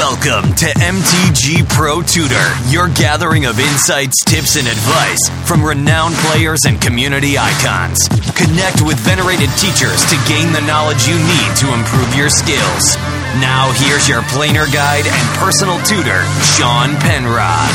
Welcome to MTG Pro Tutor, your gathering of insights, tips, and advice from renowned players and community icons. Connect with venerated teachers to gain the knowledge you need to improve your skills. Now here's your planer guide and personal tutor, Sean Penrod.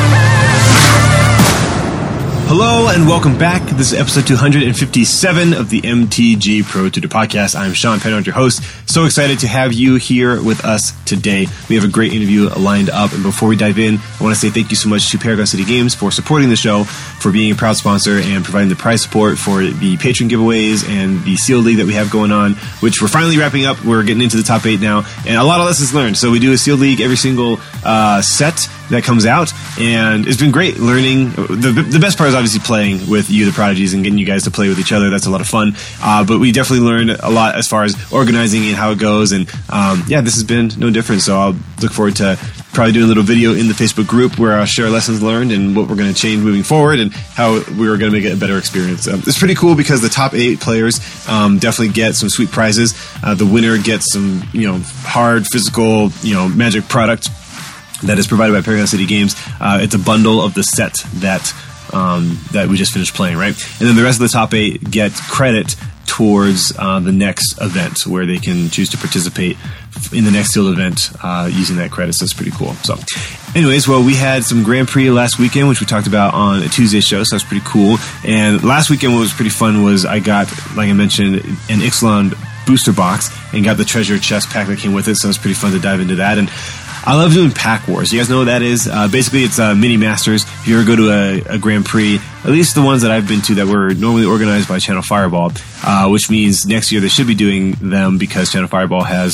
Hello and welcome back. This is episode 257 of the MTG Pro Tutor Podcast. I'm Sean Penrod, your host. So excited to have you here with us today. We have a great interview lined up. And before we dive in, I want to say thank you so much to Paragon City Games for supporting the show, for being a proud sponsor and providing the prize support for the patron giveaways and the Seal League that we have going on, which we're finally wrapping up. We're getting into the top 8 now and a lot of lessons learned. So we do a Seal League every single set that comes out, and it's been great learning. The best part is obviously playing with you, the Prodigies, and getting you guys to play with each other. That's a lot of fun. But we definitely learned a lot as far as organizing and how it goes. And this has been no different. So I'll look forward to probably doing a little video in the Facebook group where I'll share lessons learned and what we're going to change moving forward and how we're going to make it a better experience. It's pretty cool because the top 8 players definitely get some sweet prizes. The winner gets some, hard physical, Magic product that is provided by Paragon City Games. It's a bundle of the set that we just finished playing, right? And then the rest of the top 8 get credit towards the next event where they can choose to participate in the next sealed event using that credit. So it's pretty cool. So anyways, we had some Grand Prix last weekend, which we talked about on a Tuesday show. So that's pretty cool. And last weekend, what was pretty fun was I got, like I mentioned, an Ixalan booster box and got the treasure chest pack that came with it. So it's pretty fun to dive into that. And I love doing Pack Wars. You guys know what that is? Basically, it's Mini Masters. If you ever go to a Grand Prix, at least the ones that I've been to that were normally organized by Channel Fireball, which means next year they should be doing them because Channel Fireball has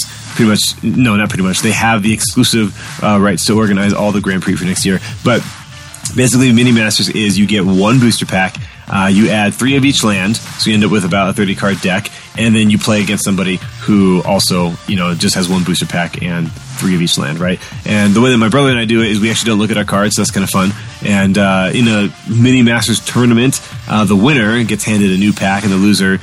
they have the exclusive rights to organize all the Grand Prix for next year. But basically, Mini Masters is you get one booster pack. You add 3 of each land, so you end up with about a 30-card deck, and then you play against somebody who also, just has one booster pack and 3 of each land, right? And the way that my brother and I do it is we actually don't look at our cards, so that's kind of fun. And in a Mini Masters tournament, the winner gets handed a new pack, and the loser,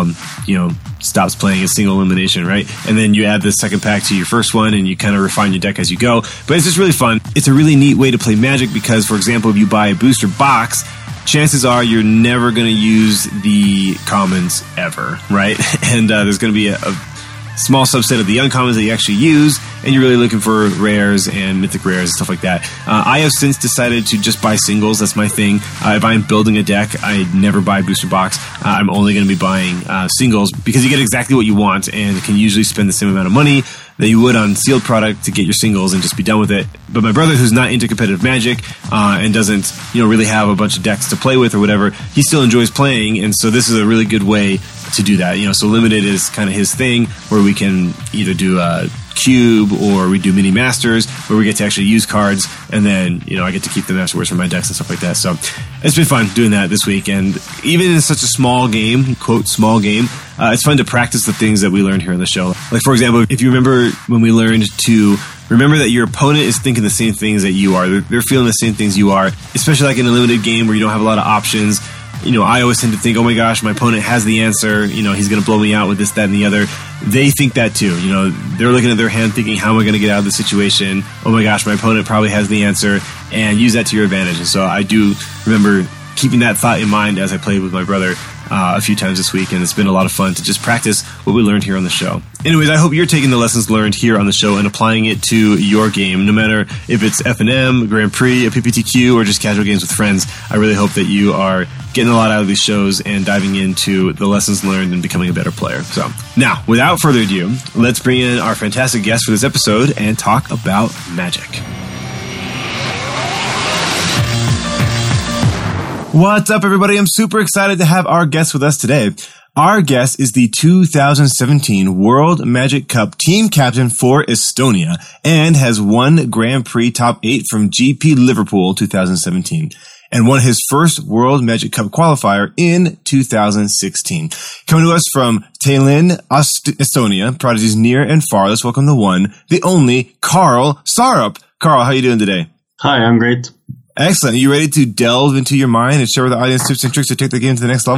stops playing a single elimination, right? And then you add the second pack to your first one, and you kind of refine your deck as you go. But it's just really fun. It's a really neat way to play Magic because, for example, if you buy a booster box, chances are you're never going to use the commons ever, right? And there's going to be a small subset of the uncommons that you actually use, and you're really looking for rares and mythic rares and stuff like that. I have since decided to just buy singles. That's my thing. If I'm building a deck, I never buy booster box. I'm only going to be buying singles because you get exactly what you want and can usually spend the same amount of money that you would on sealed product to get your singles and just be done with it. But my brother, who's not into competitive Magic and doesn't really have a bunch of decks to play with or whatever, he still enjoys playing, and so this is a really good way to do that. So limited is kind of his thing, where we can either do a cube or we do Mini Masters where we get to actually use cards, and then I get to keep them afterwards for my decks and stuff like that. So it's been fun doing that this week, and even in such a small game, quote small game, it's fun to practice the things that we learned here on the show. Like, for example, if you remember when we learned to remember that your opponent is thinking the same things that you are. They're feeling the same things you are, especially like in a limited game where you don't have a lot of options. I always tend to think, oh my gosh, my opponent has the answer. He's going to blow me out with this, that, and the other. They think that too. They're looking at their hand thinking, how am I going to get out of the situation? Oh my gosh, my opponent probably has the answer, and use that to your advantage. And so I do remember keeping that thought in mind as I played with my brother a few times this week, and it's been a lot of fun to just practice what we learned here on the show. Anyways, I hope you're taking the lessons learned here on the show and applying it to your game, no matter if it's F&M, Grand Prix, a PPTQ, or just casual games with friends. I really hope that you are getting a lot out of these shows and diving into the lessons learned and becoming a better player. So now, without further ado, let's bring in our fantastic guest for this episode and talk about Magic. What's up, everybody? I'm super excited to have our guest with us today. Our guest is the 2017 World Magic Cup team captain for Estonia and has won Grand Prix Top 8 from GP Liverpool 2017 and won his first World Magic Cup qualifier in 2016. Coming to us from Tallinn, Estonia, prodigies near and far, let's welcome the one, the only, Carl Sarup. Carl, how are you doing today? Hi, I'm great. Excellent. Are you ready to delve into your mind and share with the audience tips and tricks to take the game to the next level?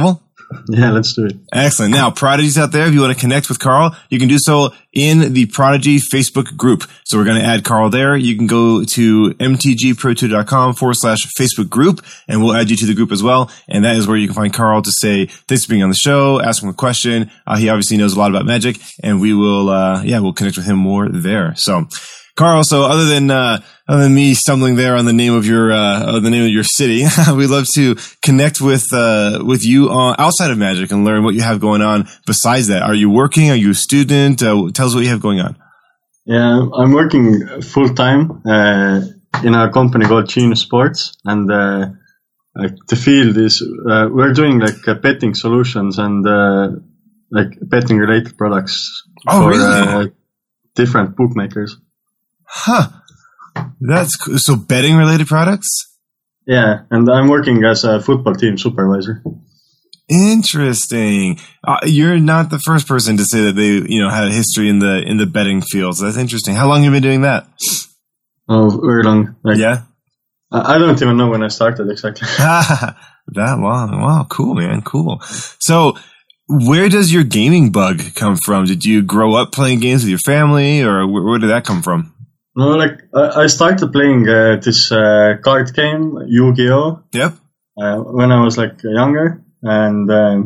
Yeah, let's do it. Excellent. Now, Prodigies out there, if you want to connect with Carl, you can do so in the Prodigy Facebook group. So we're going to add Carl there. You can go to mtgprotutor.com/Facebook group, and we'll add you to the group as well. And that is where you can find Carl to say, thanks for being on the show, ask him a question. He obviously knows a lot about Magic, and we will, we'll connect with him more there. So, Carl, so other than me stumbling there on the name of your city, we'd love to connect with you outside of Magic and learn what you have going on besides that. Are you working? Are you a student? Tell us what you have going on. Yeah, I'm working full time in a company called Genius Sports, and the field is we're doing betting solutions and betting related products for different bookmakers. Huh. That's cool. So betting related products? Yeah, and I'm working as a football team supervisor. Interesting. You're not the first person to say that they, had a history in the betting field. So that's interesting. How long have you been doing that? Oh, very long. Yeah? I don't even know when I started exactly. That long. Wow, cool, man. Cool. So where does your gaming bug come from? Did you grow up playing games with your family, or where did that come from? No, I started playing this card game, Yu-Gi-Oh! Yep. When I was younger, and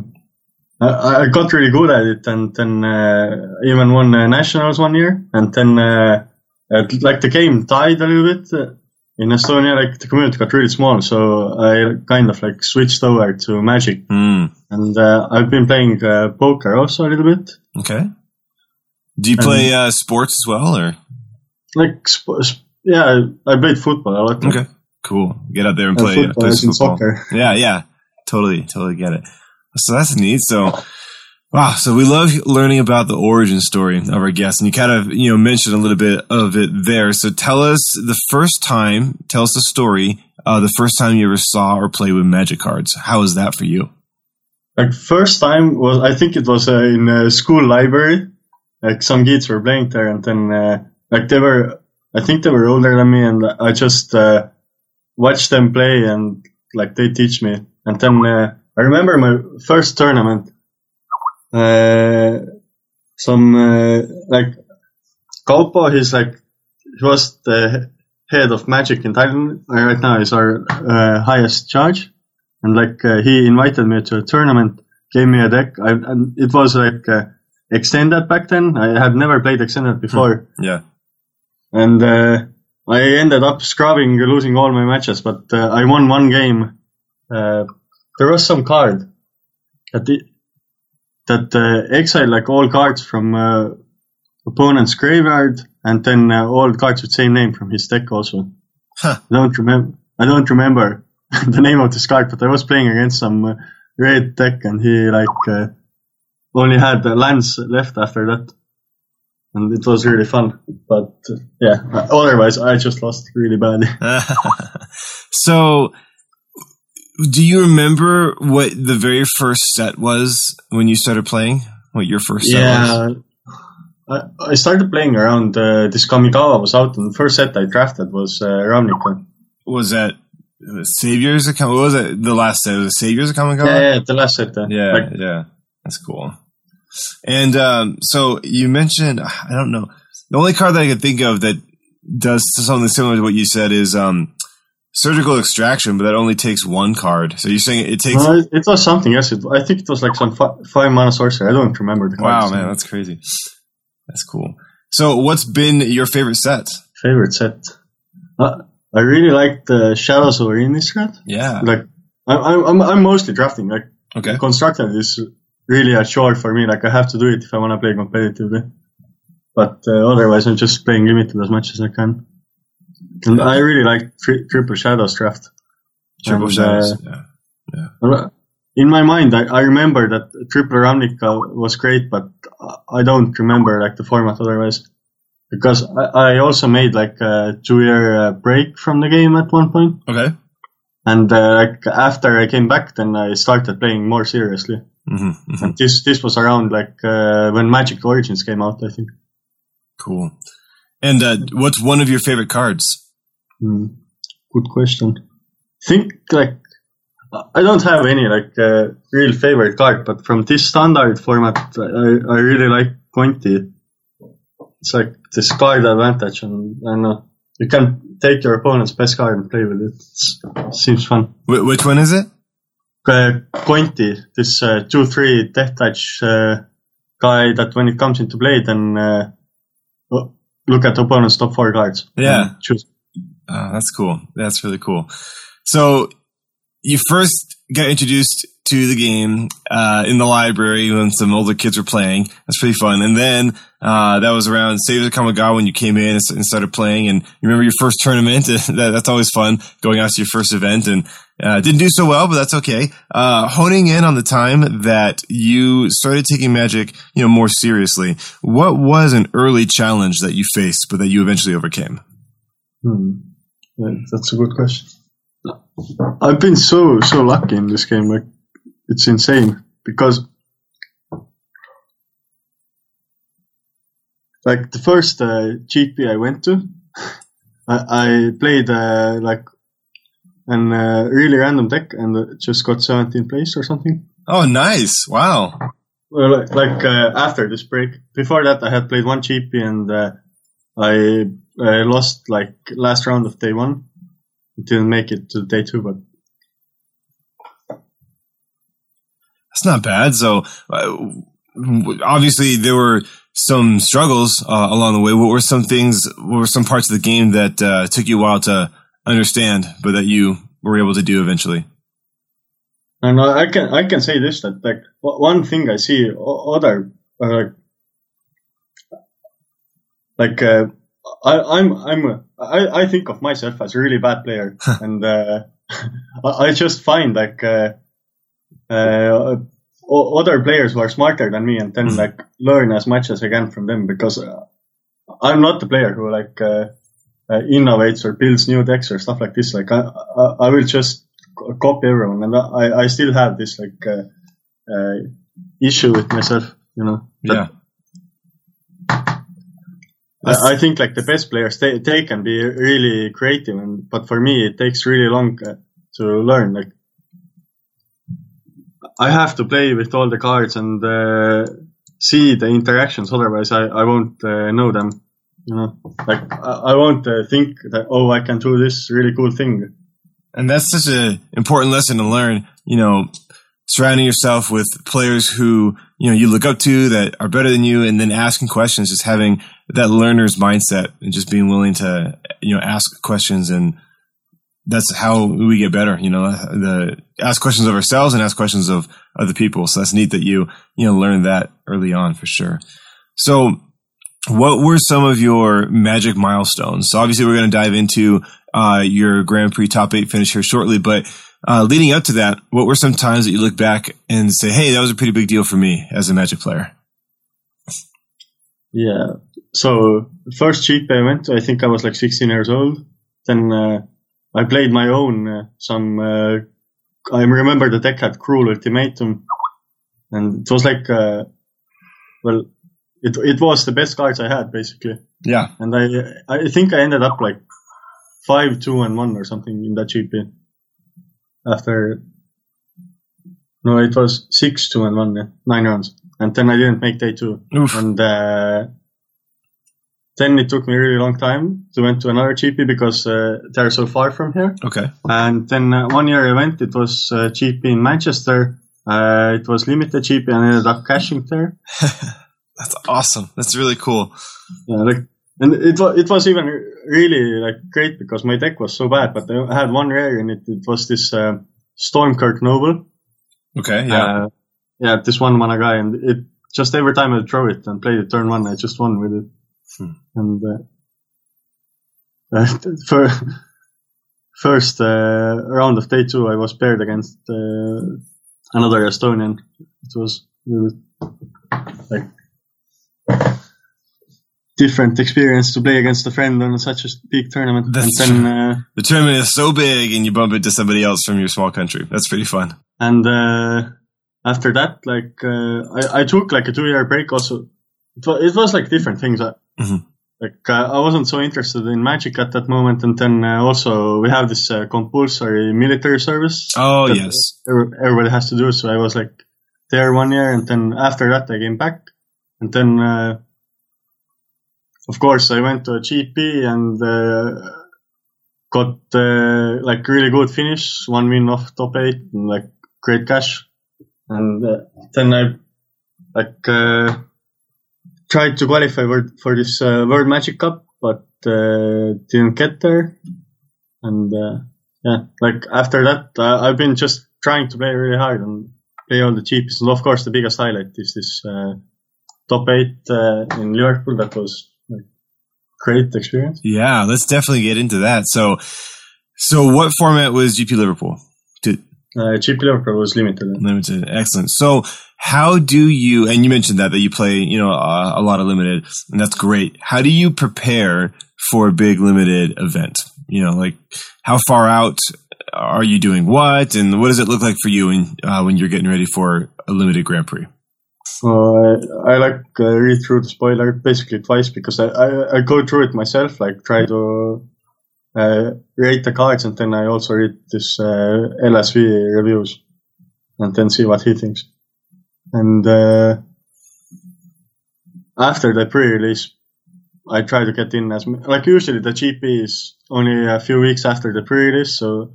I got really good at it, and then even won nationals one year, and then the game died a little bit in Estonia. The community got really small, so I kind of switched over to Magic, and I've been playing poker also a little bit. Okay. Do you play sports as well, or? Yeah, I played football a lot. Okay, cool. Get out there and play football. Soccer. Yeah, totally get it. So that's neat. So, wow. So we love learning about the origin story of our guests, and you kind of mentioned a little bit of it there. So tell us the story. The first time you ever saw or played with Magic cards. How was that for you? First time was, I think it was in a school library. Some kids were playing there, and then. I think they were older than me, and I just watched them play, and they teach me. And then I remember my first tournament. Kaupo, he was the head of Magic in Thailand. Right now he's our highest judge, and he invited me to a tournament, gave me a deck. And it was extended back then. I had never played extended before. Yeah. And I ended up scrubbing, losing all my matches, but I won one game. There was some card that exiled all cards from opponent's graveyard, and then all cards with the same name from his deck also. Huh. I don't remember the name of this card, but I was playing against some red deck, and he only had lands left after that. And it was really fun, but otherwise I just lost really badly. So, do you remember what the very first set was when you started playing? What your first set was? Yeah, I started playing around this Kamigawa was out, and the first set I drafted was Ravnica. Was that Saviors of Kamigawa? What was it? The last set was Saviors of Kamigawa? Yeah, the last set. Yeah, that's cool. And so you mentioned, I don't know, the only card that I could think of that does something similar to what you said is Surgical Extraction, but that only takes one card. So you're saying it takes... No, it was something else. I think it was some 5-mana sorcery. I don't remember the cards. Wow, man, that's crazy. That's cool. So what's been your favorite set? Favorite set? I really liked the Shadows over Innistrad. Yeah. I'm mostly drafting. Okay. Constructed is really a chore for me. I have to do it if I want to play competitively. But otherwise, I'm just playing limited as much as I can. And I really like Triple Shadows draft. Triple Shadows, yeah. In my mind, I remember that Triple Ravnica was great, but I don't remember the format otherwise. Because I also made a 2-year break from the game at one point. Okay. And after I came back, then I started playing more seriously. Mm-hmm. And this was around when Magic Origins came out, I think. Cool. And what's one of your favorite cards? Good question. I think I don't have any real favorite card, but from this standard format, I really like Pointy. It's like this card advantage, and I don't know, you can take your opponent's best card and play with it. It seems fun. Which one is it? Pointy, this 2/3 death touch guy that when it comes into play, then look at the opponent's top 4 cards. Yeah. Choose. That's cool. That's really cool. So you first got introduced to the game in the library when some older kids were playing. That's pretty fun. And then that was around Save the Kamigawa when you came in and started playing. And you remember your first tournament? That's always fun, going out to your first event. And didn't do so well, but that's okay. Honing in on the time that you started taking Magic, more seriously, what was an early challenge that you faced, but that you eventually overcame? Yeah, that's a good question. I've been so lucky in this game. Like, it's insane because, like, the first GP I went to, I played an really random deck and just got 17th place or something. Oh, nice! Wow. Well, after this break, before that I had played one GP and I lost last round of day 1. Didn't make it to day 2, but that's not bad. So obviously there were some struggles along the way. What were some parts of the game that took you a while to understand, but that you were able to do eventually? And I can say this, that one thing I see other I think of myself as a really bad player, and I just find other players who are smarter than me, and then learn as much as I can from them, because I'm not the player who innovates or builds new decks or stuff like this. I will just copy everyone, and I still have this issue with myself, Yeah. I think the best players, they can be really creative, but for me it takes really long to learn. I have to play with all the cards and see the interactions, otherwise I won't know them. I won't think that, I can do this really cool thing. And that's such an important lesson to learn. Surrounding yourself with players who you look up to that are better than you, and then asking questions, just having that learner's mindset and just being willing to ask questions, and that's how we get better. Ask questions of ourselves and ask questions of other people. So that's neat that you learned that early on, for sure. So what were some of your Magic milestones? So obviously we're going to dive into your Grand Prix top 8 finish here shortly, but leading up to that, what were some times that you look back and say, hey, that was a pretty big deal for me as a Magic player? Yeah. So first GP I went to, I think I was 16 years old. Then I played my own I remember the deck had Cruel Ultimatum, and it was it was the best cards I had, basically. Yeah. And I think I ended up 5-2-1 or something in that GP. It was 6-2-1, 9 rounds. And then I didn't make day 2. Oof. And then it took me a really long time to went to another GP because they're so far from here. Okay. And then 1 year I went, it was GP in Manchester. It was limited GP, and I ended up cashing there. That's awesome. That's really cool. Yeah, and it was even really great because my deck was so bad, but I had one rare in it. It was this Stormkirk Noble. Okay, yeah. This 1-mana guy, and it just every time I throw it and play it turn 1, I just won with it. And first round of day 2, I was paired against another Estonian. It was really different experience to play against a friend on such a big tournament. The tournament is so big, and you bump into somebody else from your small country. That's pretty fun. And after that, I took a 2-year break. Also, it was different things. I wasn't so interested in Magic at that moment, and then also we have this compulsory military service. Oh, yes. Everybody has to do. So I was like there 1 year, and then after that I came back, and then of course I went to a GP and got like really good finish, 1 win off top 8, and like great cash, and then I tried to qualify for this World Magic Cup, but didn't get there. And like after that, I've been just trying to play really hard and play all the GPs. And of course, the biggest highlight is this top 8 in Liverpool. That was like great experience. Yeah, let's definitely get into that. So what format was GP Liverpool? GP Liverpool was limited. Limited, excellent. So how do you, and you mentioned that you play, a lot of limited, and that's great. How do you prepare for a big limited event? Like how far out are you doing what, and what does it look like for you when you're getting ready for a limited Grand Prix? I read through the spoiler basically twice, because I go through it myself, like try to rate the cards, and then I also read this LSV reviews and then see what he thinks. And after the pre-release, I try to get in usually the GP is only a few weeks after the pre-release, so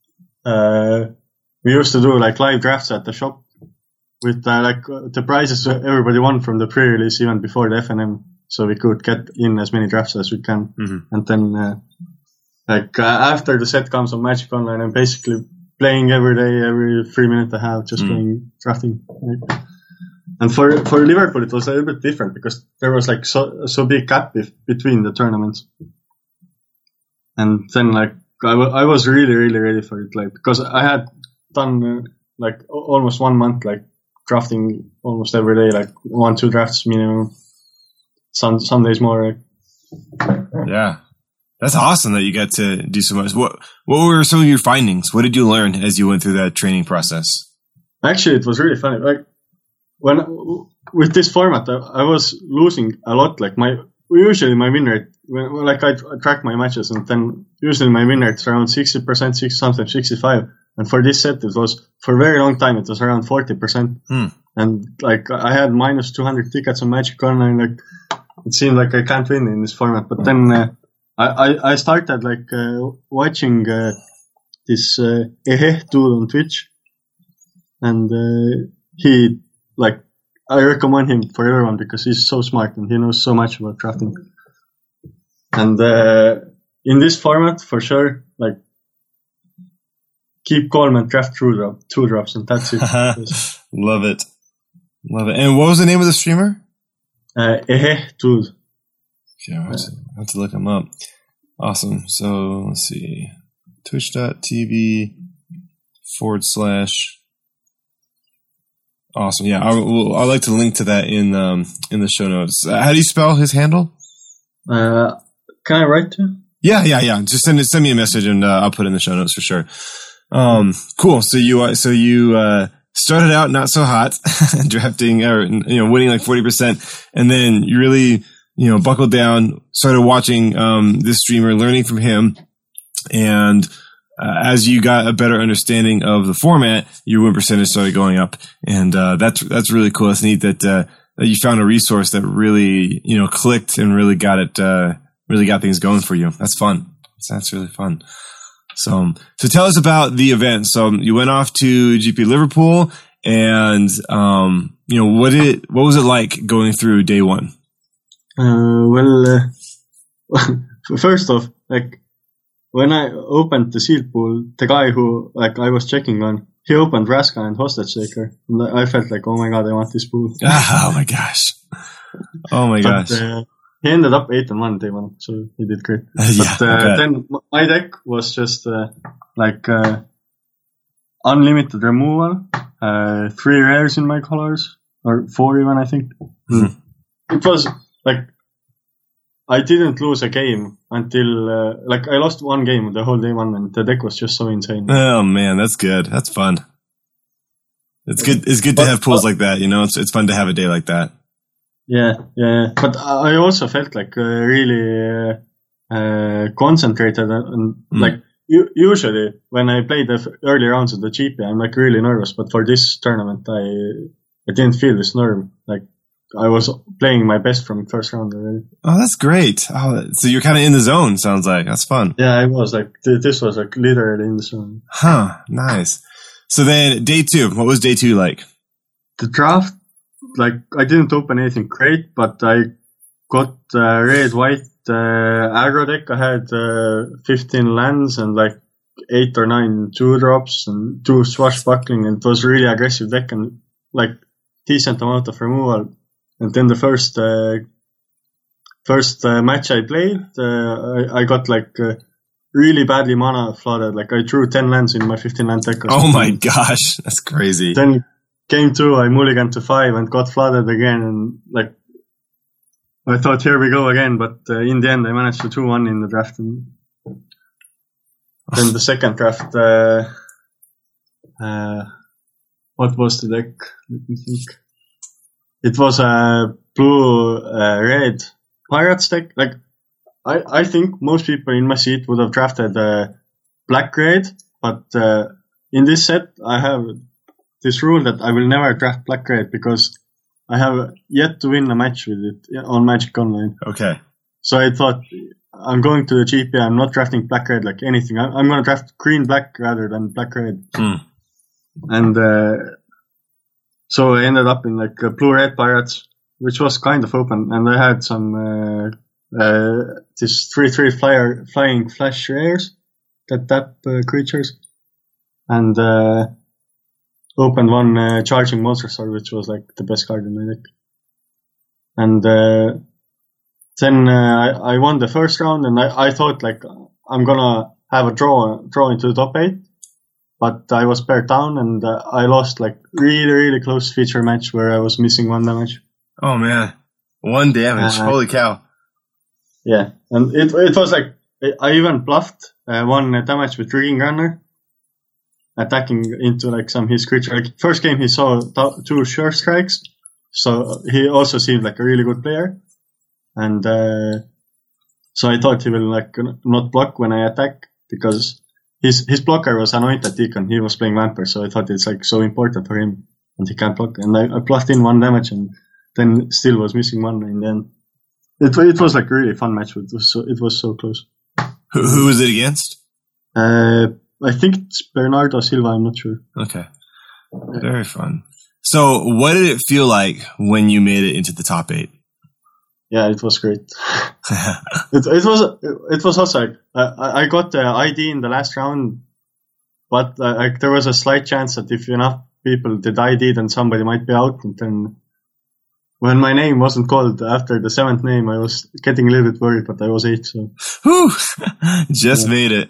we used to do like live drafts at the shop with the prizes everybody won from the pre-release even before the FNM, so we could get in as many drafts as we can. Mm-hmm. And then after the set comes on Magic Online, I'm basically playing every day, every 3 minutes I have, just playing drafting. And for Liverpool, it was a little bit different because there was like so big gap between the tournaments. And then I was really, really ready for it, because I had done almost 1 month, drafting almost every day, 1-2 drafts minimum. Some days more. Yeah. That's awesome that you got to do so much. What were some of your findings? What did you learn as you went through that training process? Actually, it was really funny. With this format, I was losing a lot. Usually my win rate, I track my matches, and then usually my win rate is around 60%, sometimes 65%. And for this set, it was for a very long time. It was around 40%. And I had minus 200 tickets on Magic Online. It seemed like I can't win in this format. But then I started watching this Ehe dude on Twitch, and he I recommend him for everyone because he's so smart and he knows so much about drafting. And in this format, for sure, keep calm and draft two drops, and that's it. Love it. And what was the name of the streamer? Ehe dude. Yeah, I'll have to look him up. Awesome. So let's see. Twitch.tv / Awesome. Yeah, I'd like to link to that in the show notes. How do you spell his handle? Can I write to you? Yeah. Just send me a message and I'll put it in the show notes for sure. Cool. So you started out not so hot, drafting or winning 40%, and then you really buckled down, started watching this streamer, learning from him, and as you got a better understanding of the format, your win percentage started going up, and that's really cool. It's neat that you found a resource that really clicked and really got things going for you. That's fun. That's really fun. So tell us about the event. So you went off to GP Liverpool, and what was it like going through day one? First off, when I opened the sealed pool, the guy who I was checking on, he opened Vraska and Hostage Taker. And I felt oh my god, I want this pool. Oh my gosh. He ended up 8-1 day one, so he did great. Then my deck was just unlimited removal, 3 rares in my colors, or 4 even, I think. Mm-hmm. It was I didn't lose a game until I lost 1 game the whole day one, and the deck was just so insane. Oh man, that's good. That's fun. It's good to have pools like that. It's fun to have a day like that. Yeah. But I also felt like really concentrated and like usually when I play the early rounds of the GP, I'm like really nervous. But for this tournament, I didn't feel this nerve. Like I was playing my best from first round already. Oh, that's great. Oh, so you're kind of in the zone. Sounds like that's fun. Yeah, I was like this was like literally in the zone. Huh. Nice. So then day 2. What was day 2 like? The draft, like I didn't open anything great, but I got red-white aggro deck. I had 15 lands and like 8 or 9 2-drops and 2 swashbuckling, and it was really aggressive deck and like decent amount of removal. And then the first match I played, I got like really badly mana flooded. Like I drew 10 lands in my 15 land deck. Oh my gosh, that's crazy. Then game 2, I mulliganed to 5 and got flooded again, and like I thought, here we go again, but in the end I managed to 2-1 in the draft. And then the second draft, what was the deck? Let me think. It was a blue red Pirates deck. Like I think most people in my seat would have drafted black red, but in this set I have this rule that I will never draft black red because I have yet to win a match with it on Magic Online. Okay. So I thought, I'm going to the GP, I'm not drafting black red like anything. I'm going to draft green black rather than black red. And so I ended up in like blue red Pirates, which was kind of open, and I had some this 3/3 flying flash rares that tap creatures, and opened one charging monster sword, which was like the best card in my deck. And then I won the first round, and I thought like I'm gonna have a draw into the top 8, but I was paired down, and I lost like really close feature match where I was missing 1 damage. Oh man, 1 damage! Holy cow! Yeah, and it was like I even bluffed 1 damage with Rigging Runner, attacking into like some his creature. Like first game he saw 2 sure strikes, so he also seemed like a really good player, and so I thought he will like not block when I attack because his blocker was Anointed Deacon. He was playing Vampire, so I thought it's like so important for him, and he can't block. And I bluffed in 1 damage, and then still was missing 1 in the end. It was like a really fun match. It was so close. Who was it against? I think it's Bernardo Silva. I'm not sure. Okay, very fun. So, what did it feel like when you made it into the top 8? Yeah, it was great. it was also like I got the ID in the last round, but like there was a slight chance that if enough people did ID, then somebody might be out. And then when my name wasn't called after the 7th name, I was getting a little bit worried, but I was 8. So, whew, just made it.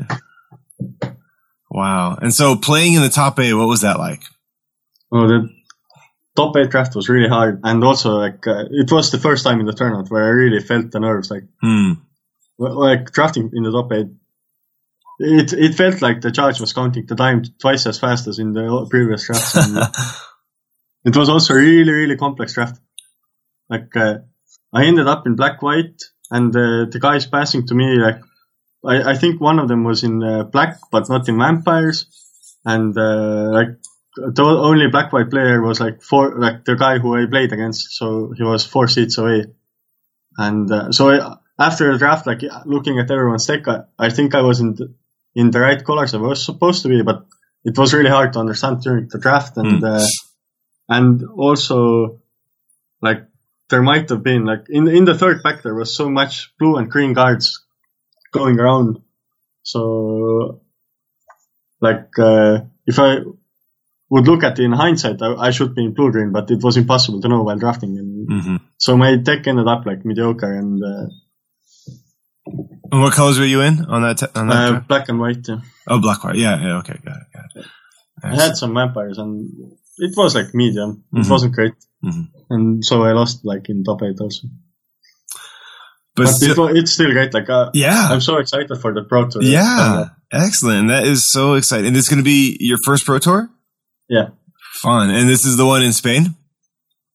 Wow! And so playing in the top 8, what was that like? Oh, the top 8 draft was really hard, and also like it was the first time in the tournament where I really felt the nerves. Like drafting in the top 8, it felt like the judge was counting the time twice as fast as in the previous drafts. It was also a really complex draft. Like I ended up in black-white, and the guys passing to me, like I think one of them was in black but not in vampires, and like the only black-white player was like the guy who I played against, so he was 4 seats away. And so after the draft, like looking at everyone's deck, I think I was in the right colors I was supposed to be, but it was really hard to understand during the draft, and also like there might have been like in the third pack there was so much blue and green cards going around, so like if I would look at it in hindsight, I should be in blue-green, but it was impossible to know while drafting. And so my deck ended up like mediocre. And what colors were you in on that? Black and white. Yeah. Oh, black white. Yeah. Okay, got it. I had some vampires, and it was like medium. It wasn't great, and so I lost like in top 8 also. But it's still great. Like yeah, I'm so excited for the Pro Tour. Yeah, excellent. That is so exciting. And this is going to be your first Pro Tour? Yeah. Fun. And this is the one in Spain?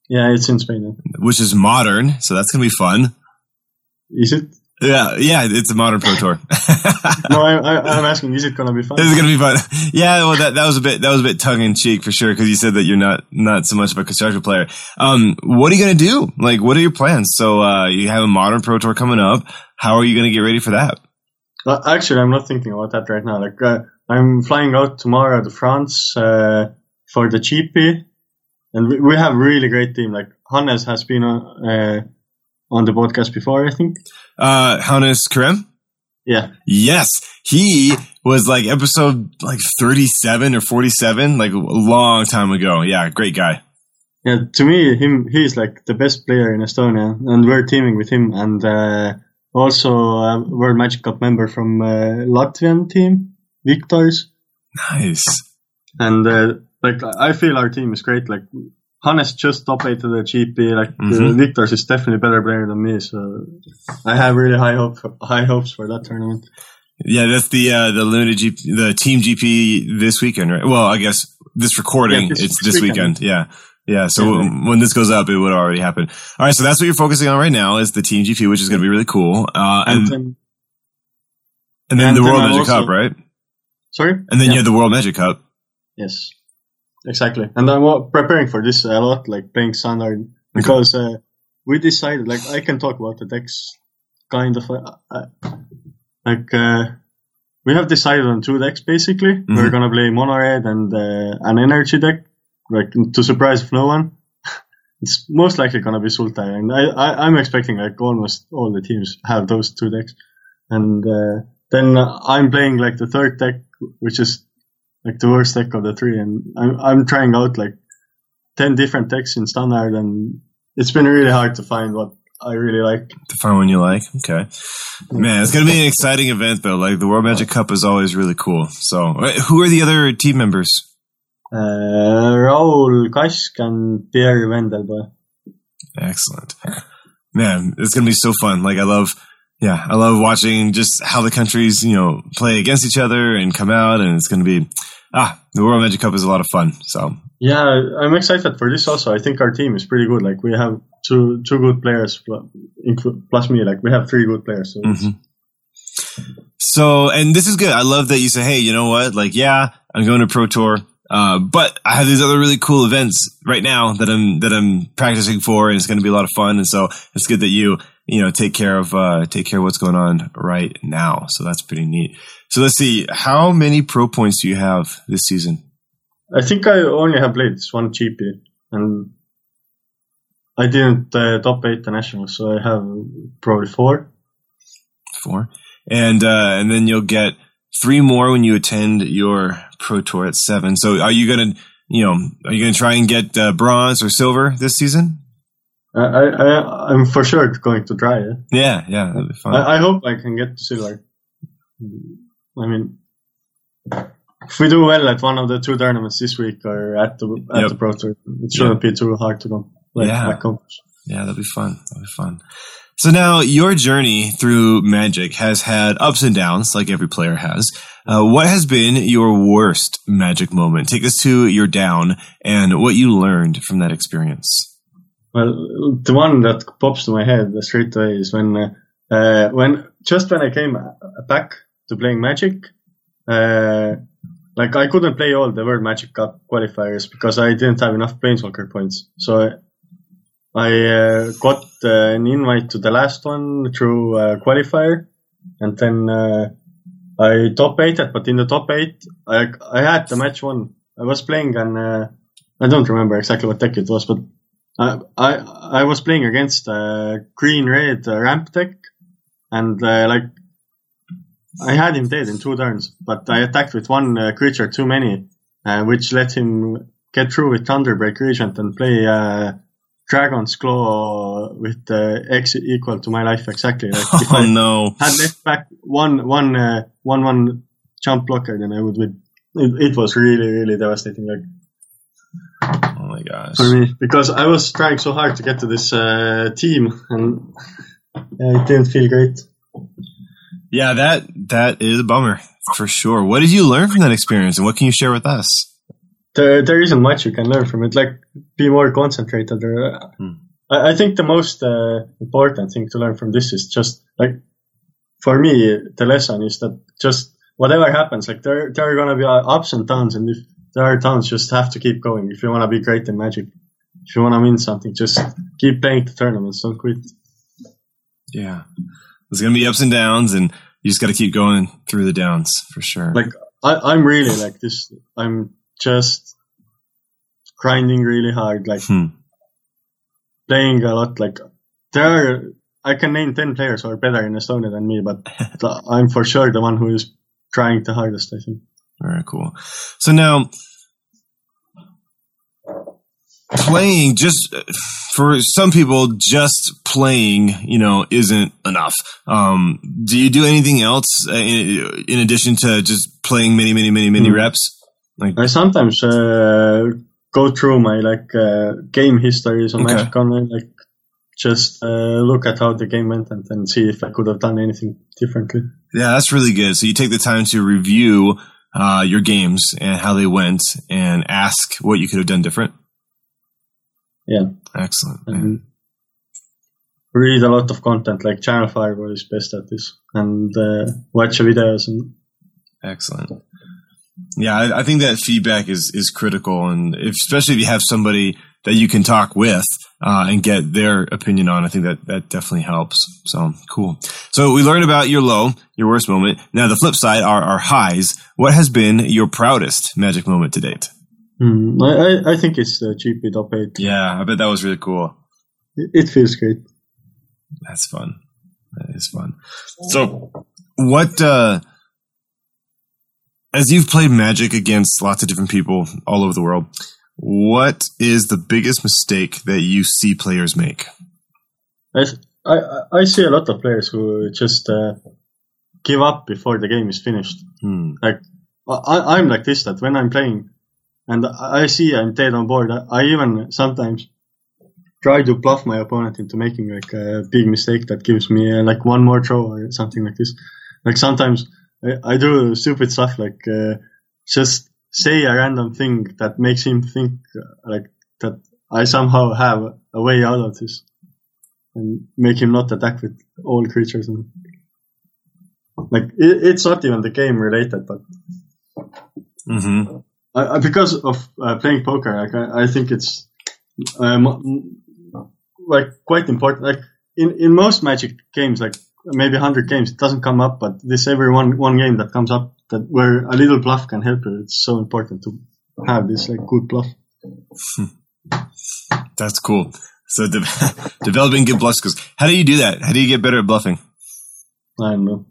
Yeah, it's in Spain. Which is modern, so that's going to be fun. Is it? Yeah, it's a modern Pro Tour. No, I'm asking, is it going to be fun? Is it going to be fun? Yeah, well, that was a bit tongue in cheek for sure, because you said that you're not so much of a constructor player. What are you going to do? Like, what are your plans? So, you have a modern Pro Tour coming up. How are you going to get ready for that? Actually, I'm not thinking about that right now. Like, I'm flying out tomorrow to France, for the GP. And we have a really great team. Like, Hannes has been on the podcast before, I think. Hannes Kerem? Yeah. Yes. He was like episode 37 or 47, like a long time ago. Yeah, great guy. Yeah, to me, he's like the best player in Estonia, and we're teaming with him. And also a World Magic Cup member from Latvian team, Victors. Nice. And I feel our team is great. Like, Hannes just top 8 to the GP. Like, Victors is definitely a better player than me, so I have really high hopes for that tournament. Yeah, that's the Luna GP, the Team GP this weekend, right? Well, I guess this recording, it's this weekend. Yeah. So when this goes up, it would already happen. All right, so that's what you're focusing on right now is the Team GP, which is going to be really cool. And then the World Magic Cup, right? Sorry? And then you have the World Magic Cup. Yes, exactly. And I'm preparing for this a lot, like playing Standard, because we decided, like, I can talk about the decks, kind of, we have decided on 2 decks, basically. Mm-hmm. We're going to play Mono Red and an energy deck, like, to surprise no one. It's most likely going to be Sultai, and I'm expecting, like, almost all the teams have those 2 decks. And then I'm playing, like, the 3rd deck, which is like the worst deck of the 3, and I'm trying out like 10 different decks in Standard, and it's been really hard to find what I really like. To find one you like? Okay. Man, it's going to be an exciting event, though. Like, the World Magic Cup is always really cool. So, who are the other team members? Raul Kask and Pierre Vendelboe. Excellent. Man, it's going to be so fun. Like, I love watching just how the countries, play against each other and come out, and it's going to be, the World Magic Cup is a lot of fun. So yeah, I'm excited for this also. I think our team is pretty good. Like, we have two good players plus me. Like, we have 3 good players. So, So, and this is good. I love that you say, hey, you know what? Like, yeah, I'm going to Pro Tour. But I have these other really cool events right now that I'm practicing for, and it's going to be a lot of fun. And so it's good that you take care of what's going on right now. So that's pretty neat. So let's see. How many pro points do you have this season? I think I only have played this one GP, and I didn't top 8 the national, so I have probably 4. 4. And then you'll get 3 more when you attend your Pro Tour at 7. So are you gonna try and get bronze or silver this season? I'm for sure going to try it. Yeah, that'd be fun. I hope I can get to silver. I mean, if we do well at one of the 2 tournaments this week or at the Pro Tour, it shouldn't be too hard to go. Yeah, that'd be fun. So now your journey through Magic has had ups and downs, like every player has. What has been your worst Magic moment? Take us to your down and what you learned from that experience. Well, the one that pops to my head straight away is when I came back to playing Magic, like, I couldn't play all the World Magic Cup qualifiers because I didn't have enough Planeswalker points. So I got an invite to the last one through qualifier, and then I top 8'd, but in the top 8, I had the match won. I was playing, and I don't remember exactly what deck it was, but I was playing against green-red ramp deck, and I had him dead in 2 turns, but I attacked with 1 creature too many, which let him get through with Thunderbreak Regent and play Dragon's Claw with X equal to my life exactly. Like, if I had left back one jump blocker, then I would win. It was really, really devastating. Like, oh my gosh, for me, because I was trying so hard to get to this team, and it didn't feel great. Yeah, that is a bummer for sure. What did you learn from that experience, and what can you share with us? there isn't much you can learn from it. Like, be more concentrated. I think the most important thing to learn from this is just, like, for me, the lesson is that just whatever happens, like, there are going to be ups and downs, and if there are downs, just have to keep going. If you want to be great in Magic, if you want to win something, just keep playing the tournaments, don't quit. Yeah. There's going to be ups and downs, and you just got to keep going through the downs, for sure. Like, I'm really like this. I'm just grinding really hard, like playing a lot. Like, I can name 10 players who are better in Estonia than me, but I'm for sure the one who is trying the hardest, I think. Very cool. So now, playing, just for some people, just playing, isn't enough. Do you do anything else in addition to just playing many reps? Like, I sometimes go through my game histories on Magic Online, like just look at how the game went and then see if I could have done anything differently. Yeah, that's really good. So you take the time to review your games and how they went and ask what you could have done different. Yeah. Excellent. And read a lot of content, like Channel Fireball is best at this, and watch videos. Excellent. Yeah, I think that feedback is critical, and especially if you have somebody that you can talk with and get their opinion on, I think that definitely helps. So cool. So we learned about your low, your worst moment. Now the flip side are our highs. What has been your proudest Magic moment to date? I think it's the GP top 8. Yeah, I bet that was really cool. It feels great. That's fun. That is fun. So what, as you've played Magic against lots of different people all over the world, what is the biggest mistake that you see players make? I see a lot of players who just give up before the game is finished. Like, I'm like this, that when I'm playing and I see I'm dead on board, I even sometimes try to bluff my opponent into making like a big mistake that gives me like one more throw or something like this. Like, sometimes I do stupid stuff, like just say a random thing that makes him think like that I somehow have a way out of this, and make him not attack with all creatures. And like, it's not even the game related, but because of playing poker, like I think it's like quite important. Like in most Magic games, like maybe 100 games, it doesn't come up, but this every one game that comes up that where a little bluff can help you. It's so important to have this like good bluff. That's cool. So developing good bluff skills. How do you do that? How do you get better at bluffing? I don't know.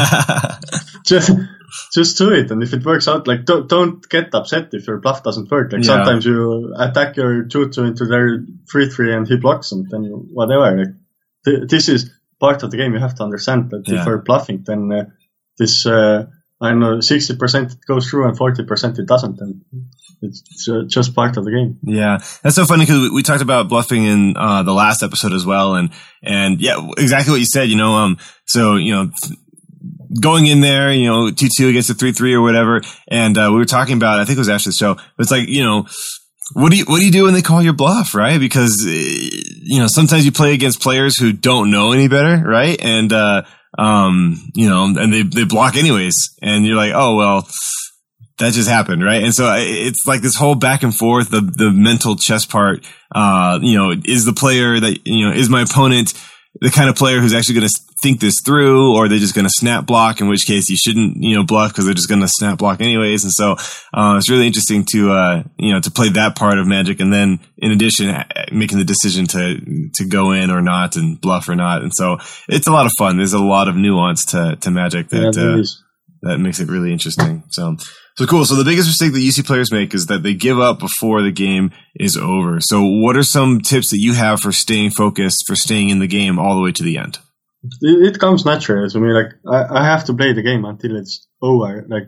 just do it, and if it works out, like don't get upset if your bluff doesn't work. Like sometimes you attack your 2/2 into their 3/3 and he blocks, and then whatever. Like, this is part of the game. You have to understand that if you're bluffing, then this I don't know, 60% it goes through and 40% it doesn't, and it's just part of the game. Yeah, that's so funny because we talked about bluffing in the last episode as well, and yeah, exactly what you said. So going in there, 2/2 against a 3/3 or whatever, and we were talking about, I think it was Ashley's show, but it's like, what do you do when they call your bluff, right? Because sometimes you play against players who don't know any better, right? And and they block anyways, and you're like, oh well, that just happened, right? And so it's like this whole back and forth, the mental chess part. Is the player that is my opponent the kind of player who's actually going to think this through, or are they just going to snap block, in which case you shouldn't, bluff because they're just going to snap block anyways. And so, it's really interesting to, to play that part of Magic. And then in addition, making the decision to go in or not and bluff or not. And so it's a lot of fun. There's a lot of nuance to Magic that makes it really interesting. So cool. So the biggest mistake that you see players make is that they give up before the game is over. So what are some tips that you have for staying focused, for staying in the game all the way to the end? It comes naturally to me. Like, I have to play the game until it's over. Like,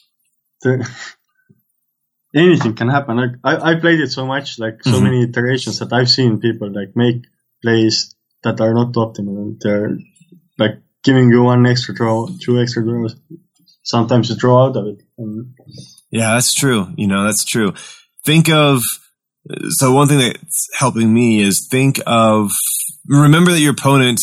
anything can happen. Like, I played it so much, like so many iterations, that I've seen people like make plays that are not optimal. They're like giving you one extra draw, 2 extra draws. Sometimes you draw out of it. Yeah, that's true. That's true. think of, so one thing that's helping me is remember that your opponent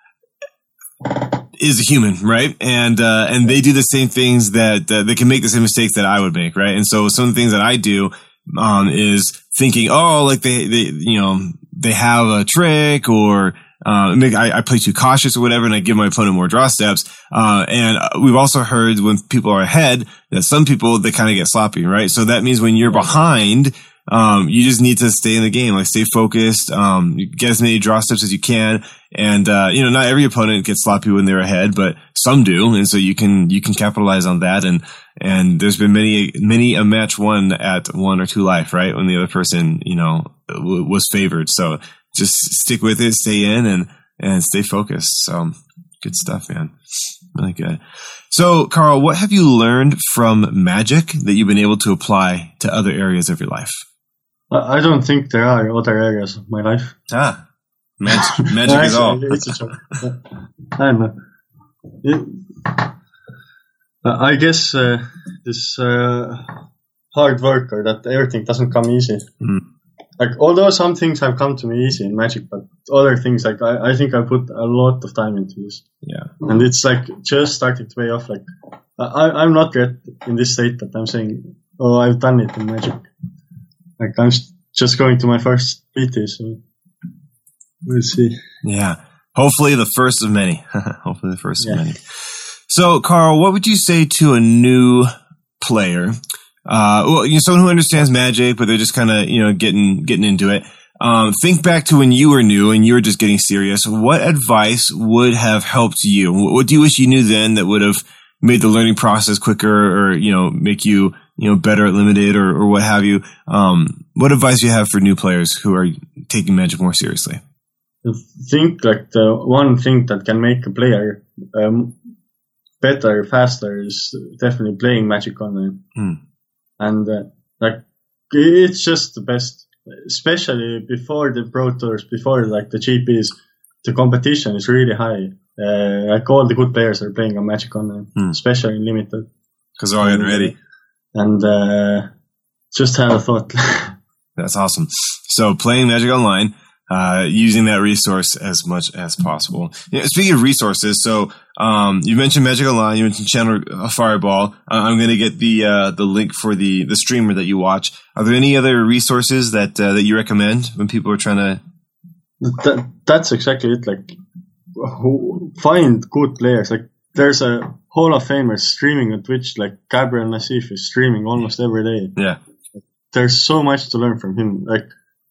is a human, right? And they do the same things that they can make the same mistakes that I would make, right? And so some of the things that I do, is thinking, like they have a trick, or, I play too cautious or whatever, and I give my opponent more draw steps. And we've also heard when people are ahead that some people, they kind of get sloppy, right? So that means when you're behind, you just need to stay in the game, like stay focused, get as many draw steps as you can. And, not every opponent gets sloppy when they're ahead, but some do. And so you can capitalize on that. And there's been many a match won at 1 or 2 life, right? When the other person, was favored. So just stick with it, stay in and stay focused. So good stuff, man. Really good. So, Carl, what have you learned from Magic that you've been able to apply to other areas of your life? I don't think there are other areas of my life. Magic is all. It's a joke. I don't know. I guess this hard work, or that everything doesn't come easy. Mm. Like, although some things have come to me easy in Magic, but other things, like, I think I put a lot of time into this. Yeah. And it's like just starting to pay off. Like, I'm not yet in this state that I'm saying, I've done it in Magic. Like, I'm just going to my first PT, so we'll see. Yeah. Hopefully the first of many. Of many. So, Carl, what would you say to a new player? Someone who understands Magic, but they're just kind of, getting into it. Think back to when you were new and you were just getting serious. What advice would have helped you? What do you wish you knew then that would have made the learning process quicker, or, make you, better at limited, or what have you? What advice do you have for new players who are taking Magic more seriously? I think, like, the one thing that can make a player, better, faster is definitely playing Magic Online. And, it's just the best, especially before the Pro Tours, before, like, the GPs, the competition is really high. Like, all the good players are playing on Magic Online, especially in Limited. Because they're all getting ready. And, just have a thought. That's awesome. So, playing Magic Online, using that resource as much as possible. Speaking of resources, so you mentioned Magic Online, you mentioned Channel Fireball. I'm going to get the link for the streamer that you watch. Are there any other resources that you recommend when people are trying to? That's exactly it. Like, find good players. Like, there's a Hall of Famer streaming on Twitch. Like, Gabriel Nassif is streaming almost every day. Yeah. There's so much to learn from him. Like,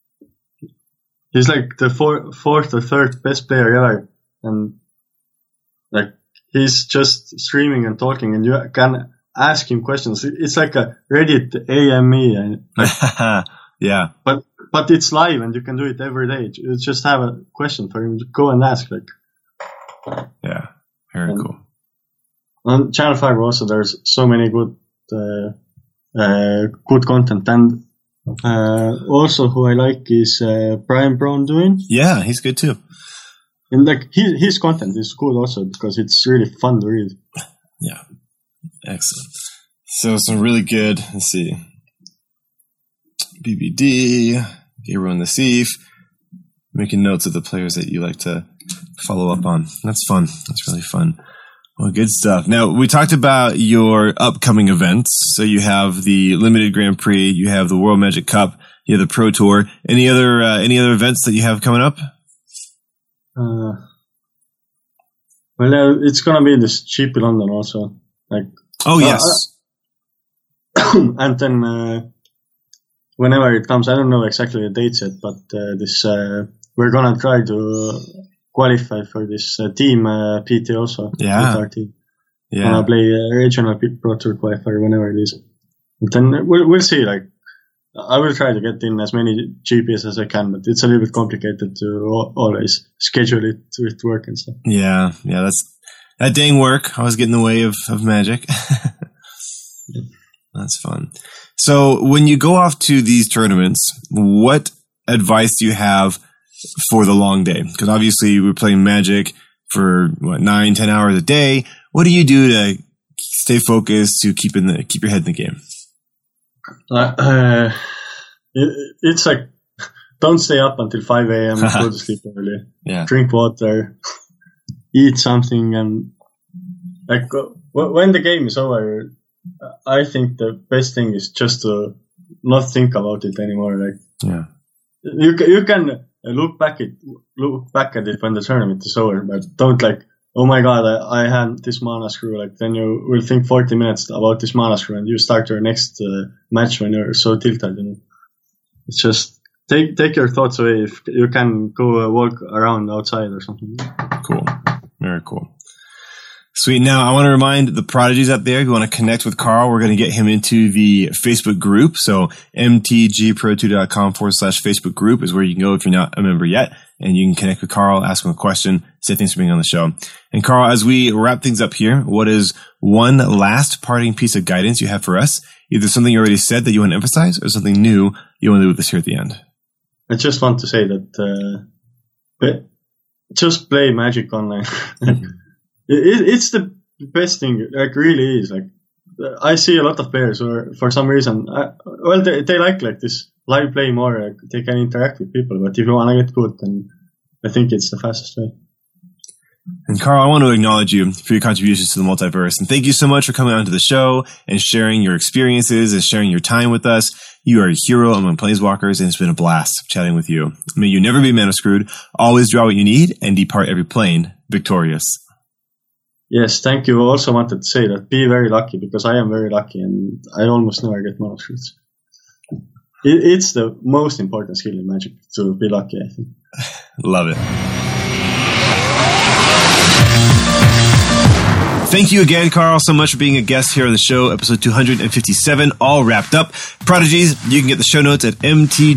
he's like the fourth or third best player ever, and like, he's just streaming and talking, and you can ask him questions. It's like a Reddit AME, and like, yeah. But it's live, and you can do it every day. You just have a question for him, go and ask. Like, yeah, very cool. On Channel 5 also, there's so many good content, and also who I like is Brian Brown doing. Yeah, he's good too. And like, his content is good also because it's really fun to read. Yeah, excellent. So some really good. Let's see, BBD, Gabriel Nassif, making notes of the players that you like to follow up on. That's fun. That's really fun. Well, good stuff. Now, we talked about your upcoming events. So you have the Limited Grand Prix, you have the World Magic Cup, you have the Pro Tour. Any other events that you have coming up? It's gonna be this GP London also. Like, oh yes. And then whenever it comes, I don't know exactly the dates yet, but we're gonna try to qualify for this team PT also. Yeah. With our team. Yeah. I'll play regional Pro Tour qualifier whenever it is. And then we'll see. Like, I will try to get in as many GPs as I can, but it's a little bit complicated to always schedule it with work and stuff. Yeah. That dang work always get in the way of Magic. That's fun. So when you go off to these tournaments, what advice do you have for the long day? Because obviously we're playing Magic for 9-10 hours a day. What do you do to stay focused, to keep your head in the game? it's like, don't stay up until 5 a.m. and go to sleep early. Yeah. Drink water, eat something, and like when the game is over, I think the best thing is just to not think about it anymore. Like, yeah, you can look back at it when the tournament is over, but don't like, oh my god, I had this mana screw. Like, then you will think 40 minutes about this mana screw, and you start your next match when you're so tilted. You know? It's just take your thoughts away. If you can go walk around outside or something. Cool, very cool. Sweet. Now, I want to remind the prodigies out there, if you want to connect with Carl, we're going to get him into the Facebook group. So mtgpro2.com/Facebook group is where you can go if you're not a member yet. And you can connect with Carl, ask him a question, say thanks for being on the show. And Carl, as we wrap things up here, what is one last parting piece of guidance you have for us? Either something you already said that you want to emphasize or something new you want to do with this here at the end. I just want to say that just play Magic online. It's the best thing. Like, really is. Like, I see a lot of players who, for some reason, they like this live play more. Like, they can interact with people. But if you want to get good, then I think it's the fastest way. And Carl, I want to acknowledge you for your contributions to the multiverse. And thank you so much for coming onto the show and sharing your experiences and sharing your time with us. You are a hero among Planeswalkers, and it's been a blast chatting with you. May you never be mana screwed. Always draw what you need and depart every plane victorious. Yes, thank you. I also wanted to say that be very lucky, because I am very lucky and I almost never get mana screws. It's the most important skill in Magic, to be lucky, I think. Love it. Thank you again, Carl, so much for being a guest here on the show, episode 257, all wrapped up. Prodigies, you can get the show notes at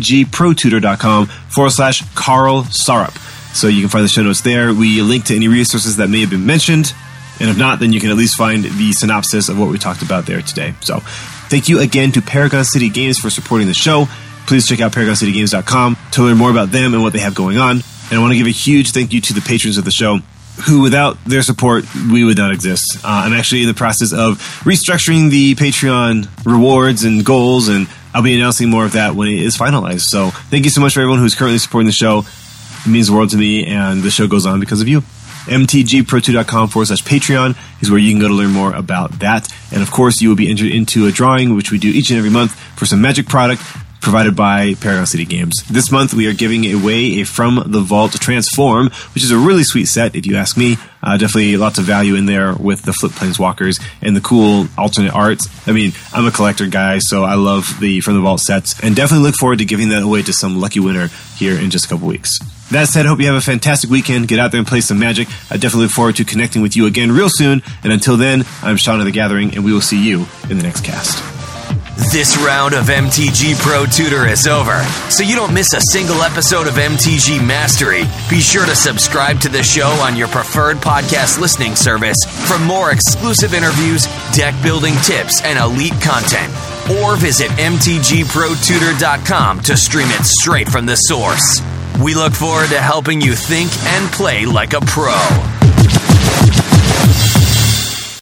mtgprotutor.com/Carl Sarup. So you can find the show notes there. We link to any resources that may have been mentioned. And if not, then you can at least find the synopsis of what we talked about there today. So thank you again to Paragon City Games for supporting the show. Please check out ParagonCityGames.com to learn more about them and what they have going on. And I want to give a huge thank you to the patrons of the show, who without their support, we would not exist. I'm actually in the process of restructuring the Patreon rewards and goals, and I'll be announcing more of that when it is finalized. So thank you so much for everyone who's currently supporting the show. It means the world to me, and the show goes on because of you. mtgpro2.com/Patreon is where you can go to learn more about that. And of course, you will be entered into a drawing, which we do each and every month, for some Magic product provided by Paragon City Games. This month, we are giving away a From the Vault Transform, which is a really sweet set, if you ask me. Definitely lots of value in there with the Flip Planeswalkers and the cool alternate arts. I mean, I'm a collector guy, so I love the From the Vault sets, and definitely look forward to giving that away to some lucky winner here in just a couple weeks. That said, I hope you have a fantastic weekend. Get out there and play some Magic. I definitely look forward to connecting with you again real soon. And until then, I'm Sean of the Gathering, and we will see you in the next cast. This round of MTG Pro Tutor is over, so you don't miss a single episode of MTG Mastery. Be sure to subscribe to the show on your preferred podcast listening service for more exclusive interviews, deck building tips, and elite content. Or visit mtgprotutor.com to stream it straight from the source. We look forward to helping you think and play like a pro.